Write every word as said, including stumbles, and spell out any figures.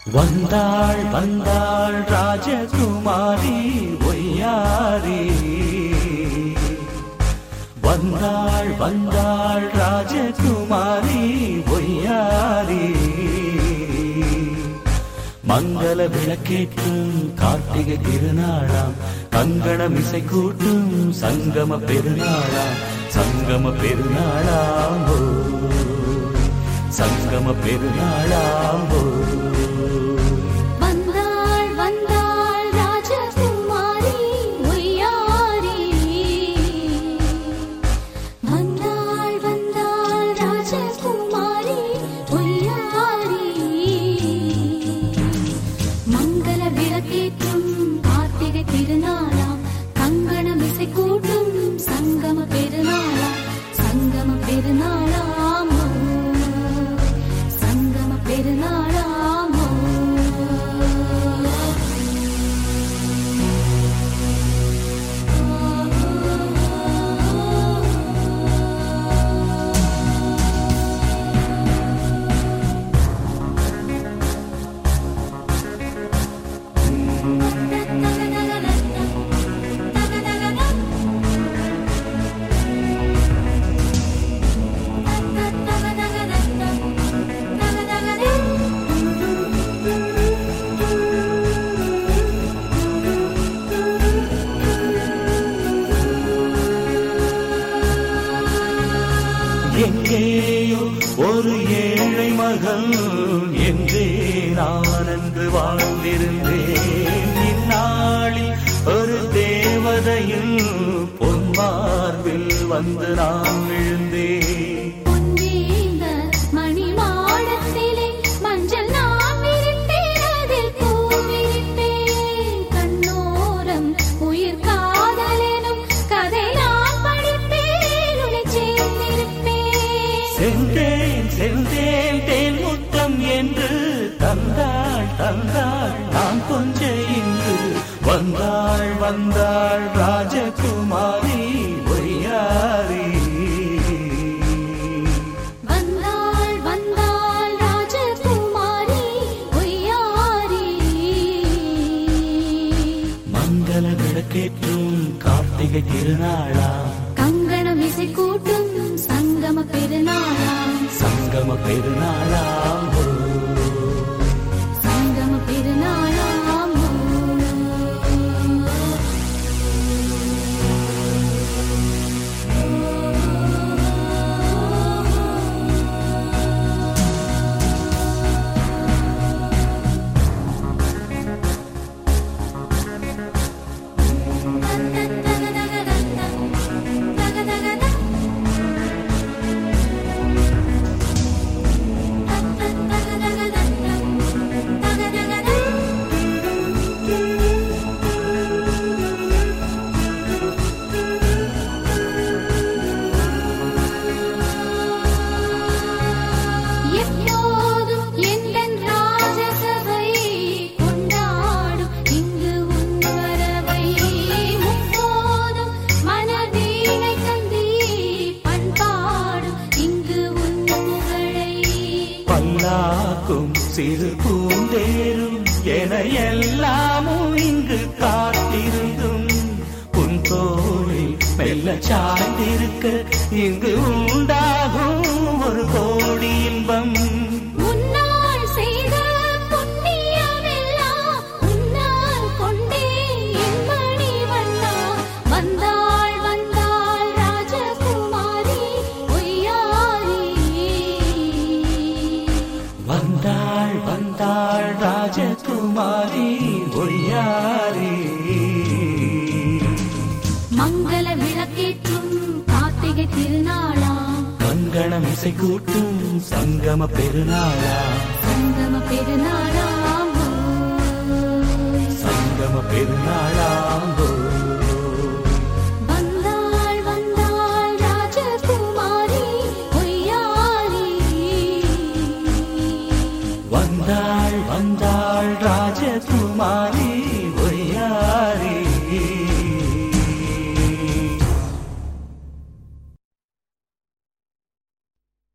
வந்தாள் வந்தாள் ராஜகுமாரி ஒய்யாரி, வந்தாள் வந்தாள் ராஜகுமாரி ஒய்யாரி. மங்கள விளக்கேற்றும் கார்த்திகை திருநாளாம், கங்கணம் இசை கூட்டும் சங்கம பெருநாளாம், சங்கம பெருநாளாம் ஓ, சங்கம பெருநாளாம் ஓ. எங்கேயோ ஒரு ஏழை மகள் என்றே நான் அன்று வாழ்ந்திருந்தேன். இந்நாளில் ஒரு தேவதையில் பொன்மார்பில் வந்து நான் விழுந்தேன். செந்தேன் செந்தேன் தேன் முத்தம் என்று தந்தாள் தந்தாள் நான் கொஞ்ச இன்று. வந்தாள் வந்தாள் ராஜகுமாரி ஒய்யாரி, வந்தாள் வந்தாள் ராஜகுமாரி ஒய்யாரி. மங்கள விளக்கேற்றும் கார்த்திகை திருநாளா, கங்கணம் இசை கூட்டும் சங்கம பெருநாளாம், சங்கம பெருநாளாம் ஓ, சங்கம பெருநாளாம் ஓ. பல்லாக்கும் சிறு பூந்தேரும் என எல்லாமும் இங்கு காத்திருந்தும் உன் தோளில் மெல்ல சாய்ந்திருக்க இங்கு உண்டாகும் ஒரு கோடி இன்பம். வந்தாள் வந்தாள் ராஜகுமாரி ஒய்யாரி, மங்கள விளக்கேற்றும் கார்த்திகை திருநாளாம், கங்கணம் இசை கூட்டும் சங்கம பெருநாளா.